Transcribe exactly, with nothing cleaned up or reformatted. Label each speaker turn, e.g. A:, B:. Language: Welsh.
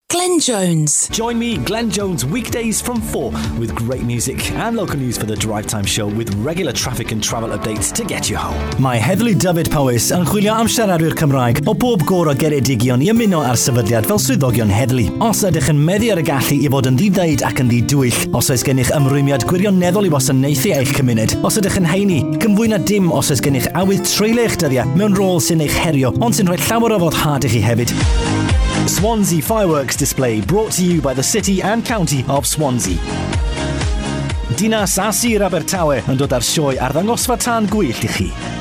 A: Glenn Jones.
B: Join me, Glenn Jones, weekdays from four with great music and local news for the Drive Time Show with regular traffic and travel updates to get you home. Mae Heddlu Dyfed Powys yn chwilio am siaradwyr Cymraeg o bob gor o geredigion i ymuno ar sefydliad fel swyddogion heddlu. Os ydych yn meddu ar y gallu i fod yn ddiddeud ac yn ddidwyll, os oes gennych ymrwymiad gwirioneddol i wasanaethu eich cymuned, os ydych yn heini, cymfwy na dim os oes gennych awydd treulo eich dyddiau mewn rôl sy'n eich herio, ond sy'n rhoi llawer o foddhad i chi hefyd. Swansea Fireworks Display brought to you by the City and County of Swansea. Dinas a Sir Abertawe yn dod ar sioe ar ddangosfa tân gwyllt i chi.